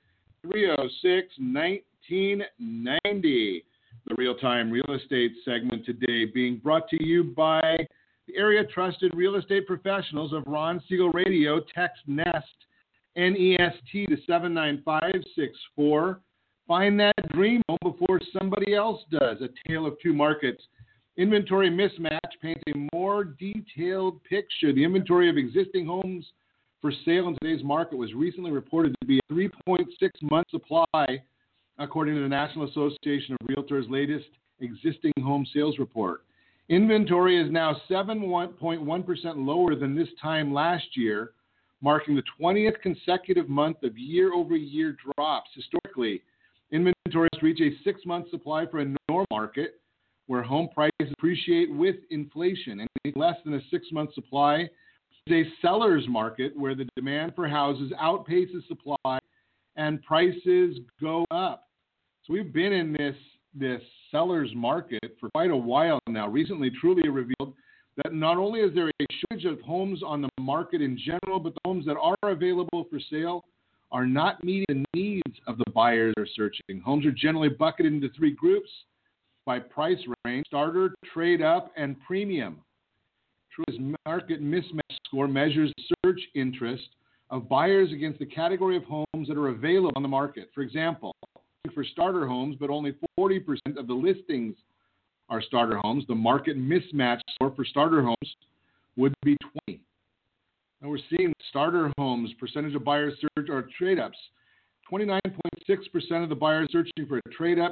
800-306-1990. The real-time real estate segment today being brought to you by the area trusted real estate professionals of Ron Siegel Radio. Text NEST, N-E-S-T to 79564. Find that dream home before somebody else does. A tale of two markets. Inventory mismatch paints a more detailed picture. The inventory of existing homes for sale in today's market was recently reported to be a 3.6-month supply, according to the National Association of Realtors' latest existing home sales report. Inventory is now 7.1% lower than this time last year, marking the 20th consecutive month of year-over-year drops. Historically, inventories reach a 6-month supply for a normal market where home prices appreciate with inflation. Anything less than a 6-month supply is a seller's market where the demand for houses outpaces supply and prices go up. So we've been in this seller's market for quite a while now. Recently, Trulia revealed that not only is there a shortage of homes on the market in general, but the homes that are available for sale are not meeting the needs of the buyers they're searching. Homes are generally bucketed into 3 groups by price range: starter, trade up, and premium. Trulia's market mismatch score measures the search interest of buyers against the category of homes that are available on the market. For example, for starter homes, but only 40% of the listings are starter homes, the market mismatch score for starter homes would be 20. Now we're seeing starter homes, percentage of buyers search or trade-ups. 29.6% of the buyers searching for a trade-up,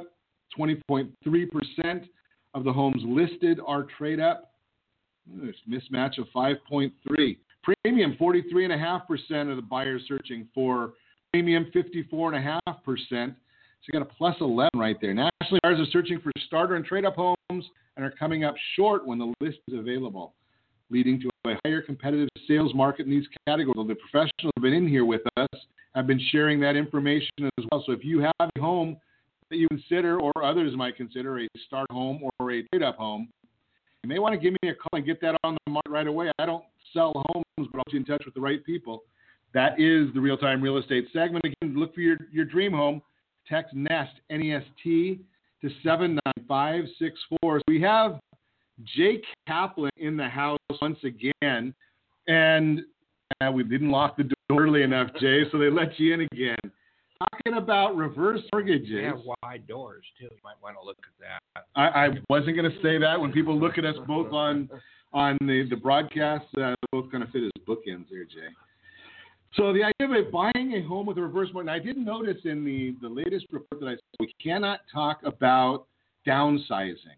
20.3% of the homes listed are trade-up. There's a mismatch of 5.3. Premium, 43.5% of the buyers searching for premium, 54.5%. So you got a plus 11 right there. Nationally, buyers are searching for starter and trade-up homes and are coming up short when the list is available, leading to a higher competitive sales market in these categories. The professionals who have been in here with us have been sharing that information as well. So if you have a home that you consider, or others might consider, a start home or a trade-up home, you may want to give me a call and get that on the market right away. I don't sell homes, but I'll put you in touch with the right people. That is the real-time real estate segment. Again, look for your dream home. Text NEST, N-E-S-T, to 79564. We have Jay Kaplan in the house once again, and we didn't lock the door early enough, Jay, so they let you in again. Talking about reverse mortgages. They have wide doors, too. You might want to look at that. I wasn't going to say that. When people look at us both on the broadcast, both kind of fit as bookends there, Jay. So the idea of buying a home with a reverse mortgage, I did notice in the latest report that I saw, we cannot talk about downsizing.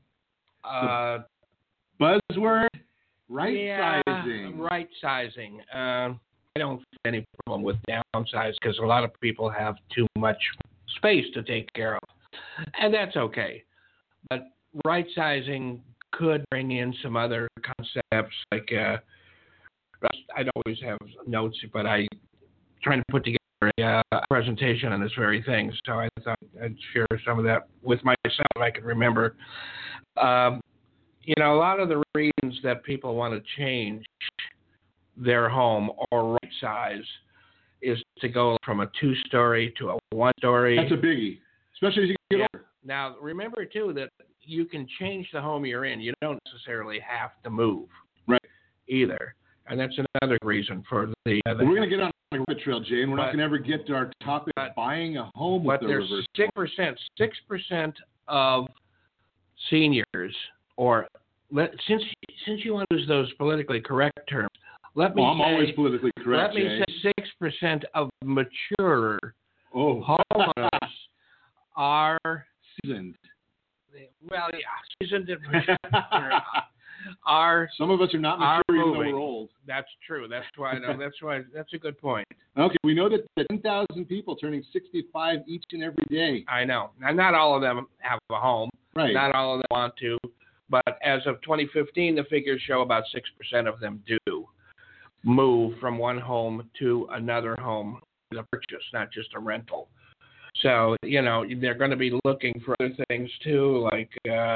Buzzword, right-sizing. Yeah, right-sizing. I don't see any problem with downsize because a lot of people have too much space to take care of, and that's okay. But right-sizing could bring in some other concepts like I don't always have notes, but I trying to put together a presentation on this very thing. So I thought I'd share some of that with myself if I could remember. A lot of the reasons that people want to change their home or right size is to go from a 2-story to a 1-story. That's a biggie, especially as you get older. Now, remember, too, that you can change the home you're in. You don't necessarily have to move. either. And that's another reason for the... we're going to get on the rabbit trail, Jay, and we're not going to ever get to our topic of buying a home with the reverse. But there's 6% of seniors, or since you want to use those politically correct terms, I'm always politically correct, Let me say 6% of mature homeowners are seasoned. Well, yeah, seasoned and mature. Some of us are not mature even though moving. we're old. That's true. That's why that's a good point. Okay, we know that 10,000 people turning 65 each and every day. I know. Now, not all of them have a home. Right. Not all of them want to. But as of 2015, the figures show about 6% of them do move from one home to another home as a purchase, not just a rental. So, they're going to be looking for other things too, like,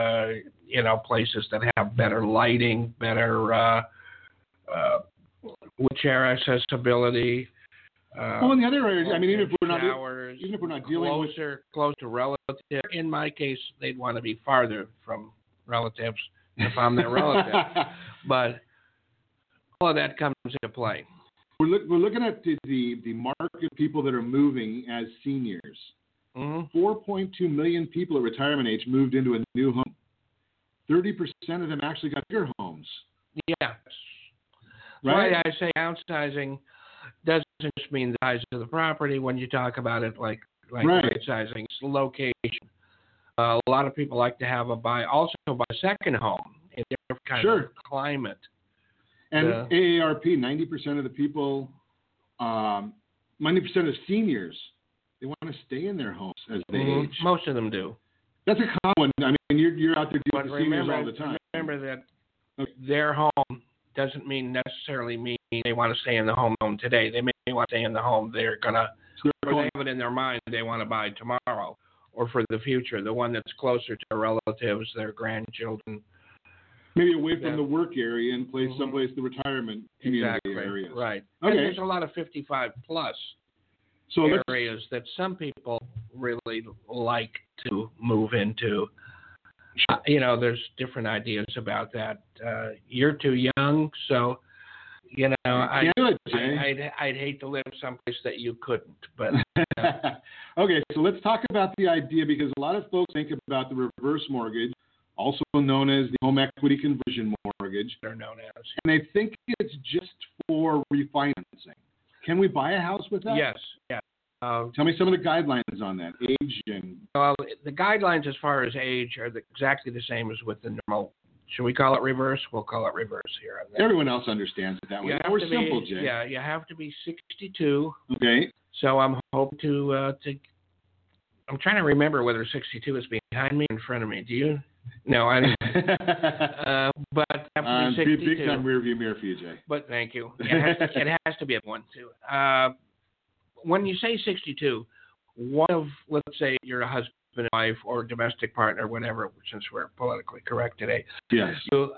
places that have better lighting, better wheelchair accessibility. In the other areas, even if we're not dealing with close to relatives. In my case, they'd want to be farther from relatives if I'm their relative. But all of that comes into play. We're looking at the market of people that are moving as seniors. 4.2 million people at retirement age moved into a new home. 30% of them actually got bigger homes. Yeah. Right? Why I say downsizing doesn't just mean the size of the property when you talk about it like right sizing. It's location. A lot of people like to buy a second home in a different kind of climate. And AARP, 90% of the people, 90% of seniors, they want to stay in their homes as they age. Most of them do. That's a common one. You're out there dealing with seniors all the time. Remember that their home doesn't necessarily mean they want to stay in the home today. They may want to stay in the home they have it in their mind they want to buy tomorrow or for the future, the one that's closer to relatives, their grandchildren. Maybe away from the work area and someplace the retirement community areas. Right. Okay. And there's a lot of 55 plus areas that some people really like to move into. There's different ideas about that. You're too young, so I'd hate to live someplace that you couldn't. But okay, so let's talk about the idea, because a lot of folks think about the reverse mortgage, also known as the home equity conversion mortgage. They're known as. And they think it's just for refinancing. Can we buy a house with that? Yes. Yeah. Tell me some of the guidelines on that, age and... Well, the guidelines as far as age are exactly the same as with the normal. Should we call it reverse? We'll call it reverse here. Everyone else understands it that way. We're simple, Jay. Yeah, you have to be 62. Okay. So I'm hoping to I'm trying to remember whether 62 is behind me or in front of me. Do you? No, I don't. But I have to be 62. Big time rear view mirror for you, Jay. But thank you. It has to be at one, too. When you say 62, one of, let's say you're a husband and wife or domestic partner, whatever, since we're politically correct today. Yes. So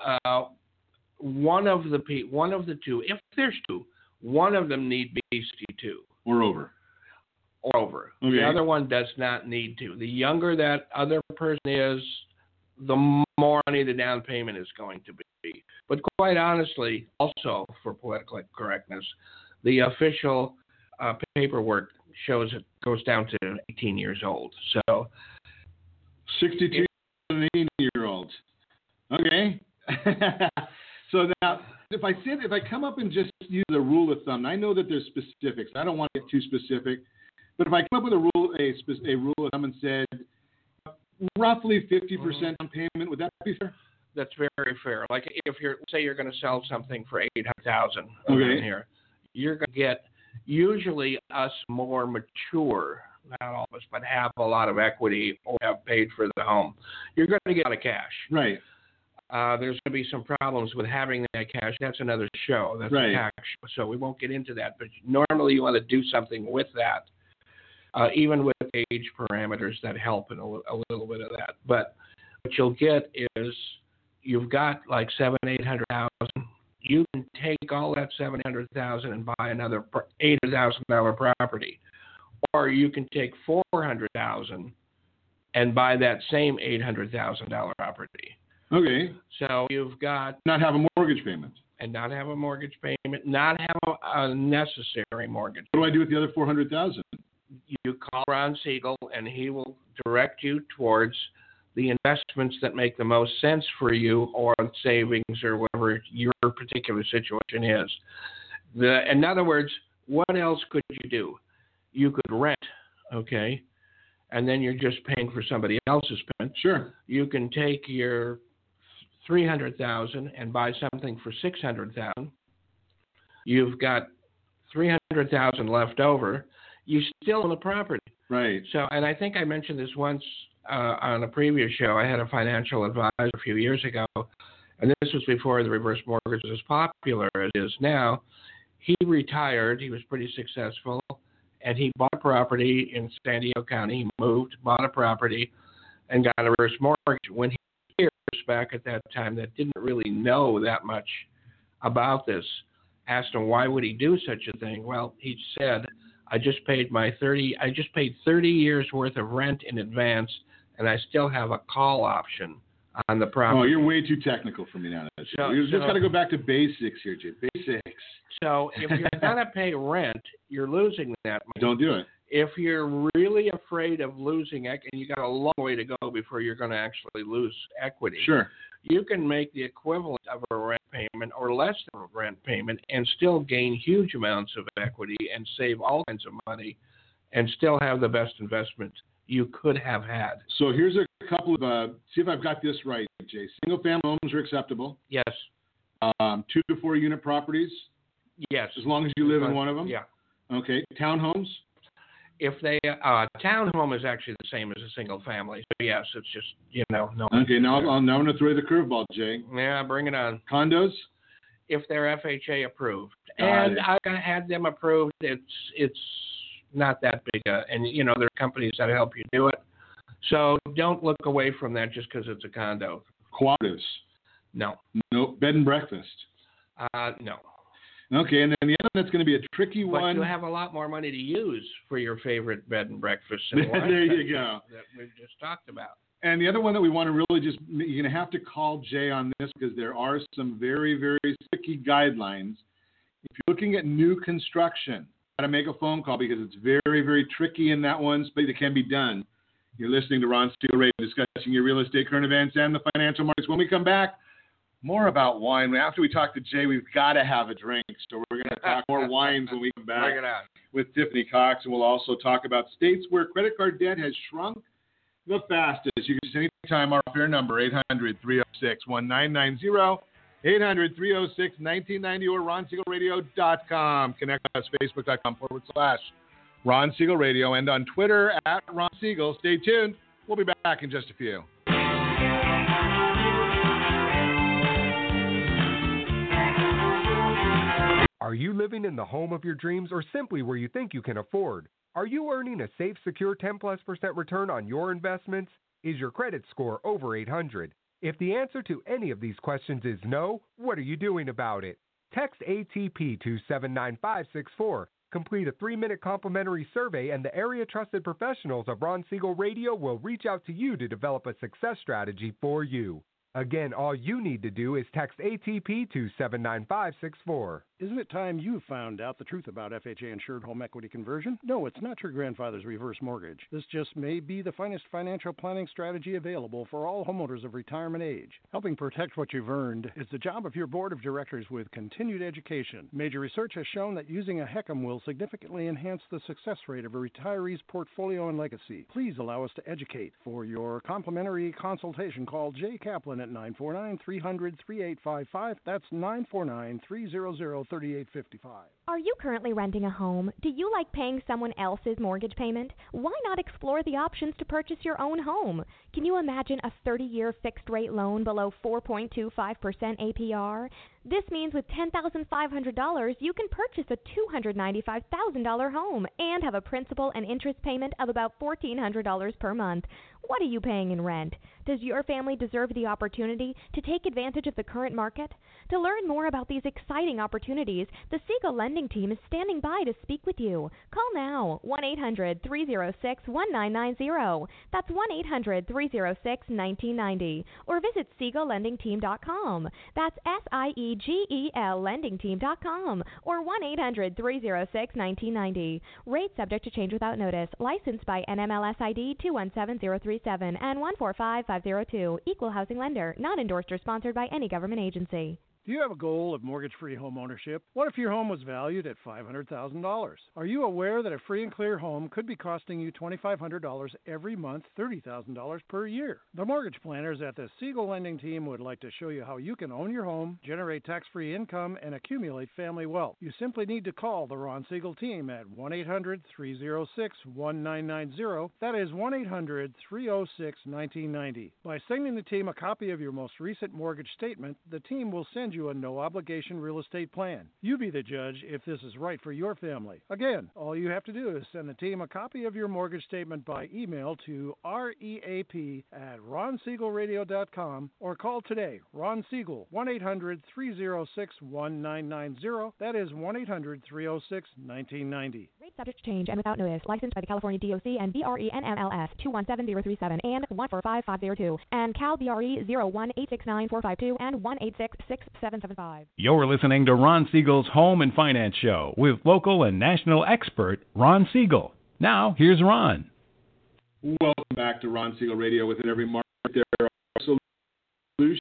one of the two, if there's two, one of them need be 62. Or over. Okay. The other one does not need to. The younger that other person is, the more money the down payment is going to be. But quite honestly, also for political correctness, the official paperwork shows it goes down to 18 years old. So 62 and 18-year-olds. Okay. So now, if I come up and just use a rule of thumb, I know that there's specifics. I don't want to get too specific, but if I come up with a rule of thumb and said roughly 50% down payment, would that be fair? That's very fair. Like if you're going to sell something for $800,000 here, you're going to get usually us more mature, not all of us, but have a lot of equity or have paid for the home. You're going to get a lot of cash. Right. There's going to be some problems with having that cash. That's another show. That's a tax show, so we won't get into that. But normally you want to do something with that, even with age parameters that help in a little bit of that. But what you'll get is you've got like $700,000-800,000. You can take all that $700,000 and buy another $800,000 property, or you can take $400,000 and buy that same $800,000 property. Okay. So you've got not have a mortgage payment. and not have a mortgage payment, not have a necessary mortgage. What do I do with the other $400,000? You call Ron Siegel, and he will direct you towards the investments that make the most sense for you, or savings, or whatever your particular situation is. In other words, what else could you do? You could rent, okay, and then you're just paying for somebody else's payment. Sure. You can take your $300,000 and buy something for $600,000. You've got $300,000 left over. You still own the property. Right. So, and I think I mentioned this once on a previous show. I had a financial advisor a few years ago, and this was before the reverse mortgage was as popular as it is now. He retired. He was pretty successful, and he bought a property in San Diego County. He moved, bought a property, and got a reverse mortgage. When he was back at that time that didn't really know that much about this, asked him why would he do such a thing. Well, he said, I just paid 30 years worth of rent in advance, and I still have a call option on the property. Oh, you're way too technical for me now. You just got to go back to basics here, Jay. Basics. So if you're going to pay rent, you're losing that money. Don't do it. If you're really afraid of losing equity, and you got a long way to go before you're going to actually lose equity. Sure. You can make the equivalent of a rent payment or less than a rent payment and still gain huge amounts of equity and save all kinds of money and still have the best investment you could have had. So here's a couple of, see if I've got this right, Jay. Single-family homes are acceptable. Yes. 2 to 4 unit properties. Yes. As long as you live in one of them. Yeah. Okay. Townhomes. If they townhome is actually the same as a single family. So yes, it's just no. Okay. Now I'm going to throw you the curveball, Jay. Yeah, bring it on. Condos. If they're FHA approved, and I had them approved, it's not that big, and there are companies that help you do it. So don't look away from that just because it's a condo. Cooperatives. No. No. Bed and breakfast. No. Okay, and then the other one that's going to be a tricky one. But you have a lot more money to use for your favorite bed and breakfast. There you go. That we've just talked about. And the other one that we want to really you're going to have to call Jay on this because there are some very, very sticky guidelines. If you're looking at new construction, got to make a phone call because it's very, very tricky in that one, but it can be done. You're listening to Ron Siegel Radio discussing your real estate, current events, and the financial markets. When we come back, more about wine. After we talk to Jay, we've got to have a drink. So we're going to talk more wines when we come back with Tiffany Cox. And we'll also talk about states where credit card debt has shrunk the fastest. You can just anytime our fair number, 800-306-1990, 800-306-1990, or RonSiegelRadio.com. Connect us, Facebook.com/Ron Siegel Radio, and on Twitter @Ron Siegel. Stay tuned. We'll be back in just a few. Are you living in the home of your dreams or simply where you think you can afford? Are you earning a safe, secure 10+% return on your investments? Is your credit score over 800? If the answer to any of these questions is no, what are you doing about it? Text ATP to 79564. Complete a 3-minute complimentary survey, and the area-trusted professionals of Ron Siegel Radio will reach out to you to develop a success strategy for you. Again, all you need to do is text ATP to 79564. Isn't it time you found out the truth about FHA-insured home equity conversion? No, it's not your grandfather's reverse mortgage. This just may be the finest financial planning strategy available for all homeowners of retirement age. Helping protect what you've earned is the job of your board of directors with continued education. Major research has shown that using a HECM will significantly enhance the success rate of a retiree's portfolio and legacy. Please allow us to educate. For your complimentary consultation, call Jay Kaplan at 949-300-3855. That's 949-300-3855. Are you currently renting a home? Do you like paying someone else's mortgage payment? Why not explore the options to purchase your own home? Can you imagine a 30-year fixed-rate loan below 4.25% APR? This means with $10,500, you can purchase a $295,000 home and have a principal and interest payment of about $1,400 per month. What are you paying in rent? Does your family deserve the opportunity to take advantage of the current market? To learn more about these exciting opportunities, the Siegel Lending Team is standing by to speak with you. Call now, 1-800-306-1990. That's 1-800-306-1990. Or visit SiegelLendingTeam.com. That's SIEGELLendingTeam.com. GELlendingteam.com or 1-800-306-1990. Rate subject to change without notice. Licensed by NMLS ID 217037 and 145502. Equal housing lender. Not endorsed or sponsored by any government agency. Do you have a goal of mortgage-free home ownership? What if your home was valued at $500,000? Are you aware that a free and clear home could be costing you $2,500 every month, $30,000 per year? The mortgage planners at the Siegel Lending Team would like to show you how you can own your home, generate tax-free income, and accumulate family wealth. You simply need to call the Ron Siegel Team at 1-800-306-1990. That is 1-800-306-1990. By sending the team a copy of your most recent mortgage statement, the team will send you a no-obligation real estate plan. You be the judge if this is right for your family. Again, all you have to do is send the team a copy of your mortgage statement by email to reap@ronsiegelradio.com or call today. Ron Siegel, 1-800-306-1990. That is 1-800-306-1990. Rate subject to change and without notice. Licensed by the California DOC and BRE NMLS 217037 and 145502 and Cal BRE 01869452 and 1866775. You're listening to Ron Siegel's Home and Finance Show with local and national expert Ron Siegel. Now, here's Ron. Welcome back to Ron Siegel Radio. Within every market, there are solutions.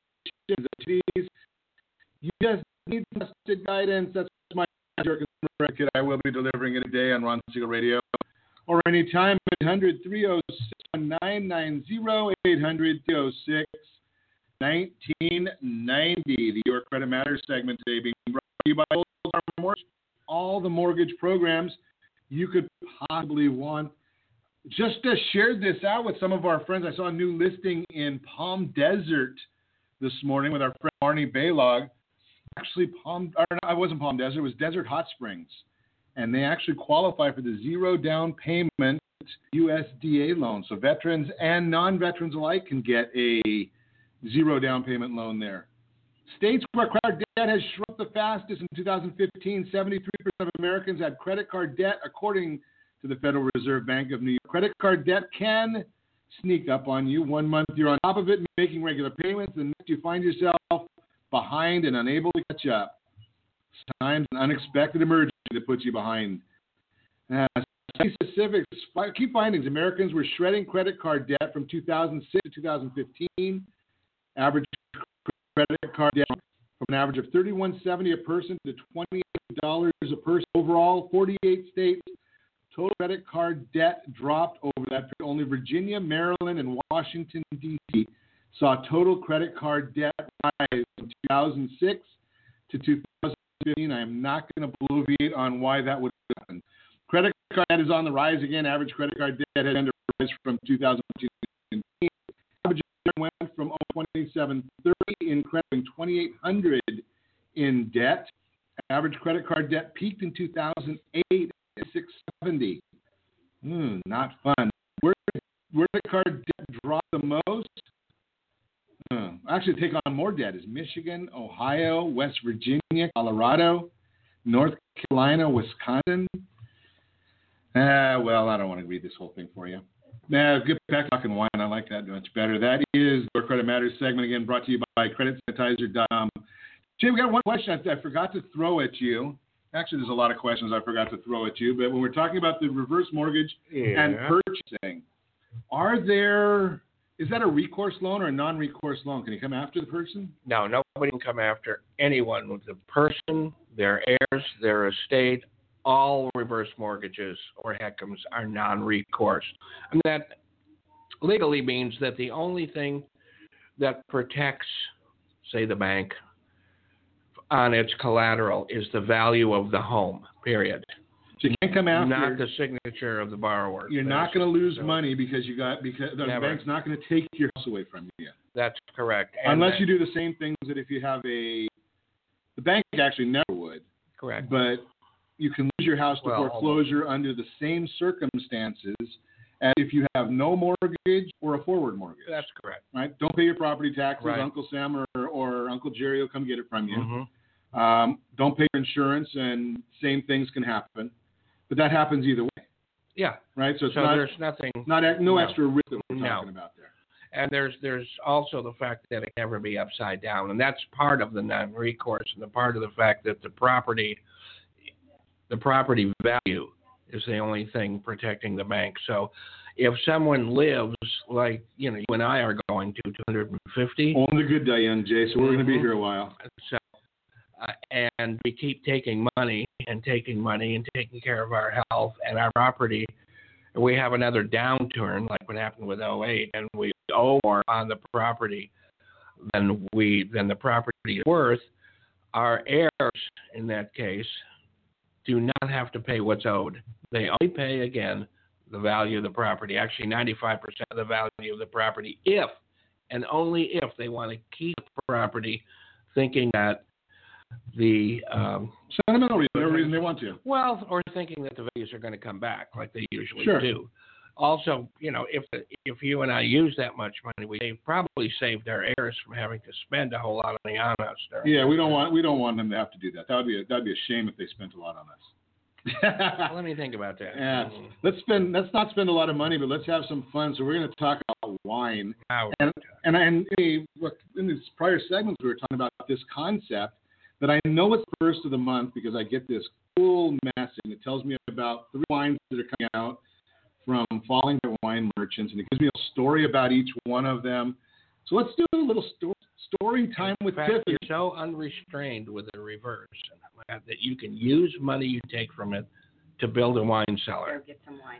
You just need trusted guidance. That's my record. I will be delivering it today on Ron Siegel Radio or anytime. 800-306-1990, 800-306-1990. The Your Credit Matters segment today being brought to you by Old Farm Mortgage. All the mortgage programs you could possibly want. Just shared this out with some of our friends. I saw a new listing in Palm Desert this morning with our friend Marnie Baylog. Actually, I wasn't Palm Desert. It was Desert Hot Springs. And they actually qualify for the zero down payment USDA loan. So veterans and non-veterans alike can get a zero down payment loan there. States where credit card debt has shrunk the fastest in 2015, 73% of Americans had credit card debt, according to the Federal Reserve Bank of New York. Credit card debt can sneak up on you. 1 month you're on top of it, making regular payments, and next you find yourself behind and unable to catch up. Sometimes an unexpected emergency that puts you behind. Specifics, key findings. Americans were shredding credit card debt from 2006 to 2015. Average credit card debt from an average of $31.70 a person to $28 a person. Overall, 48 states, total credit card debt dropped over that period. Only Virginia, Maryland, and Washington, D.C. saw total credit card debt rise from 2006 to 2015. I am not going to bloviate on why that would happen. Credit card debt is on the rise again. Average credit card debt had ended rise from 2015. Average went from $2,730 in credit to $2,800 in debt. Average credit card debt peaked in 2008 at $670. Not fun. Where did credit card debt drop the most? Actually, take on more debt is Michigan, Ohio, West Virginia, Colorado, North Carolina, Wisconsin. Well, I don't want to read this whole thing for you. Get back talking wine. I like that much better. That is Your Credit Matters segment, again, brought to you by CreditSanitizer.com. Jay, we got one question I forgot to throw at you. Actually, there's a lot of questions I forgot to throw at you, but when we're talking about the reverse mortgage and purchasing, is that a recourse loan or a non-recourse loan? Can you come after the person? No, nobody can come after anyone. The person, their heirs, their estate, all reverse mortgages or HECMs are non-recourse. And that legally means that the only thing that protects, say, the bank on its collateral is the value of the home, period. So you can't come after. Not the signature of the borrower. You're not going to lose money because the bank's not going to take your house away from you. That's correct. Unless you do the same things that if you have the bank actually never would. Correct. But you can lose your house to foreclosure under the same circumstances as if you have no mortgage or a forward mortgage. That's correct. Right? Don't pay your property taxes. Right. Uncle Sam or Uncle Jerry will come get it from you. Mm-hmm. Don't pay your insurance, and same things can happen. But that happens either way. Yeah. Right? So there's no extra risk that we're talking about there. And there's also the fact that it can never be upside down, and that's part of the non-recourse, and the part of the fact that the property value is the only thing protecting the bank. So if someone lives like you and I are going to 250, on the good Diane J, so we're going to be here a while. So and we keep taking money and taking care of our health and our property. We have another downturn like what happened with 2008, and we owe more on the property than the property is worth. Our heirs, in that case, do not have to pay what's owed. They only pay, again, the value of the property, actually 95% of the value of the property, if and only if they want to keep the property, thinking that the sentimental reason they want to. Well, or thinking that the values are going to come back like they usually do. Also, if you and I use that much money, we probably saved our heirs from having to spend a whole lot of money on us. Yeah, we don't want them to have to do that. That'd be a shame if they spent a lot on us. Let me think about that. Yeah, let's not spend a lot of money, but let's have some fun. So we're going to talk about wine. And in these prior segments, we were talking about this concept that I know it's the first of the month because I get this cool message that tells me about 3 wines that are coming out from Falling By Wine Merchants, and it gives me a story about each one of them. So let's do a little story time with Tiffany. You're so unrestrained with the reverse that you can use money you take from it to build a wine cellar. Or get some wine.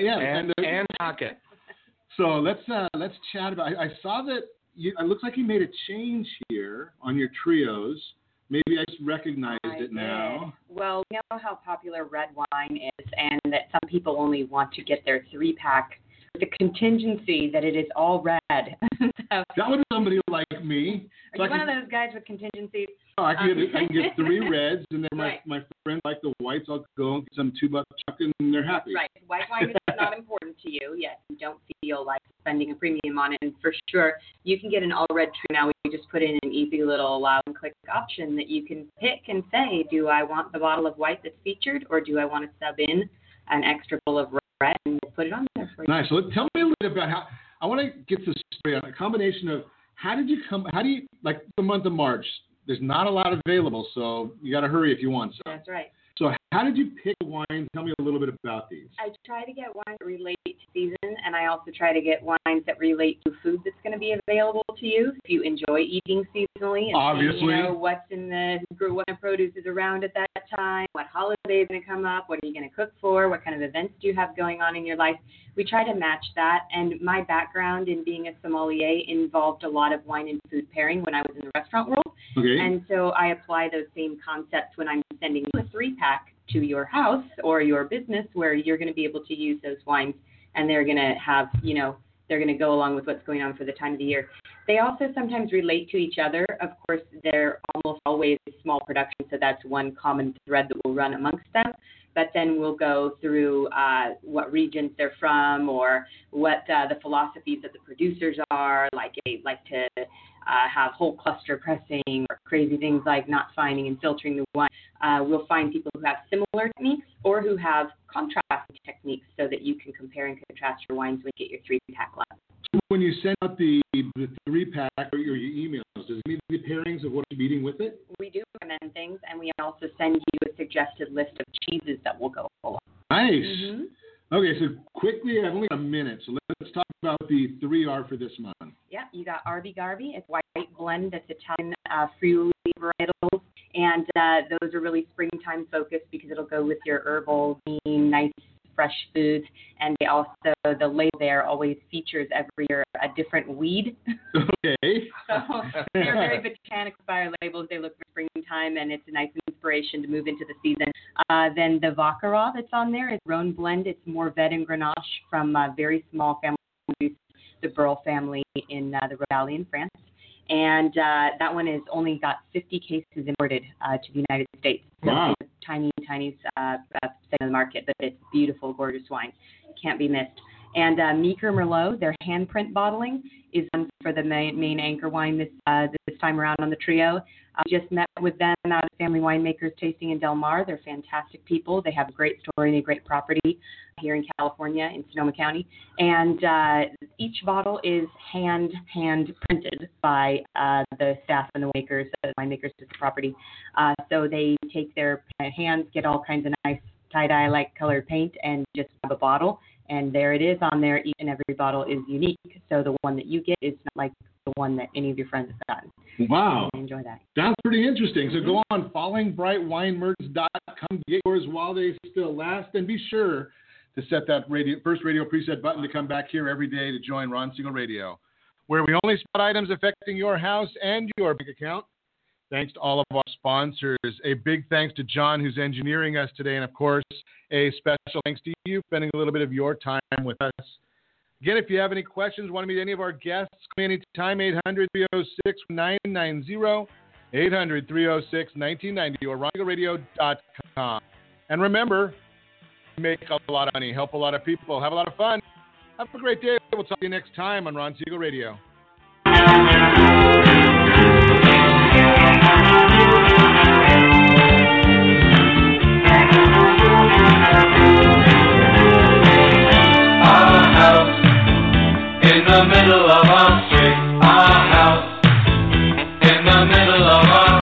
And knock it. So let's chat about. I saw that it looks like you made a change here on your trios. Maybe I just recognized it now. Well, we know how popular red wine is, and that some people only want to get their 3-pack with the contingency that it is all red. That would be somebody like me. Are you one of those guys with contingencies? Oh, I can get 3 reds, and then my friends like the whites. I'll go and get some $2 chuck, and they're happy. Right. White wine is not important to you. Yes, you don't feel like spending a premium on it. And for sure, you can get an all-red tree now. We just put in an easy little allow and click option that you can pick and say, do I want the bottle of white that's featured, or do I want to sub in an extra bowl of red, and we'll put it on there for you. Nice. So tell me a little bit about how, I want to get this story on a combination of how do you, like the month of March, there's not a lot available, so you got to hurry if you want some. That's right. So how did you pick wine? Tell me a little bit about these. I try to get wines that relate to season, and I also try to get wines that relate to food that's going to be available to you if you enjoy eating seasonally. And obviously. What's in what produce is around at that time, what holiday is going to come up, what are you going to cook for, what kind of events do you have going on in your life. We try to match that, and my background in being a sommelier involved a lot of wine and food pairing when I was in the restaurant world. Okay. And so I apply those same concepts when I'm sending you a 3-pack to your house or your business where you're going to be able to use those wines, and they're going to have, they're going to go along with what's going on for the time of the year. They also sometimes relate to each other. Of course, they're almost always small production, so that's one common thread that will run amongst them. But then we'll go through what regions they're from or what the philosophies of the producers are, like they like to have whole cluster pressing or crazy things like not finding and filtering the wine. We'll find people who have similar techniques or who have contrasting techniques so that you can compare and contrast your wines when you get your 3-pack left. When you send out the 3-pack or your emails, does it need the pairings of what you're eating with it? We do recommend things, and we also send you a suggested list of cheeses that will go along. Nice. Mm-hmm. Okay, so quickly, I've only got a minute, so let's talk about the 3R for this month. Yeah, you got Arby Garby. It's white blend. That's Italian Friuli varietals, and those are really springtime focused because it'll go with your herbal, green, nice, fresh foods. And they also, the label there always features every year a different weed. Okay. So they're very botanical inspired labels. They look for springtime, and it's a nice inspiration to move into the season. Then the Vaccarat that's on there is Rhone blend. It's more Ved and Grenache from a very small family, the Burrell family in the Rhone Valley in France. And that one has only got 50 cases imported to the United States. So wow. It's a tiny segment of the market, but it's beautiful, gorgeous wine. Can't be missed. And Meeker Merlot, their handprint bottling, is one for the main anchor wine this time around on the trio. I just met with them out at Family Winemakers Tasting in Del Mar. They're fantastic people. They have a great story and a great property here in California in Sonoma County. And each bottle is hand printed by the staff and the winemakers at the property. So they take their hands, get all kinds of nice tie-dye-like colored paint, and just grab a bottle. And there it is on there. Each and every bottle is unique. So the one that you get is not like the one that any of your friends have gotten. Wow. So enjoy that. Sounds pretty interesting. So go on fallingbrightwinemerch.com, get yours while they still last, and be sure to set that first radio preset button to come back here every day to join Ron Siegel Radio, where we only spot items affecting your house and your bank account. Thanks to all of our sponsors. A big thanks to John, who's engineering us today. And, of course, a special thanks to you spending a little bit of your time with us. Again, if you have any questions, want to meet any of our guests, call me anytime, 800-306-990, 800-306-1990, or RonSiegelRadio.com. And remember, make a lot of money, help a lot of people, have a lot of fun. Have a great day. We'll talk to you next time on Ron Siegel Radio.